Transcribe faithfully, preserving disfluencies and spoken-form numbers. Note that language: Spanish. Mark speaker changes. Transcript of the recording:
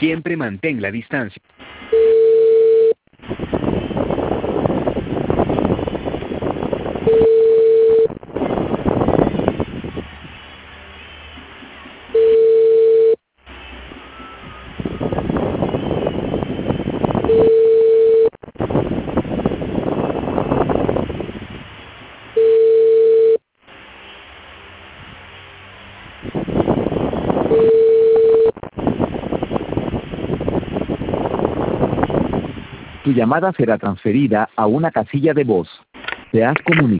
Speaker 1: Siempre mantén la distancia.
Speaker 2: Tu llamada será transferida a una casilla de voz. Te has comunicado.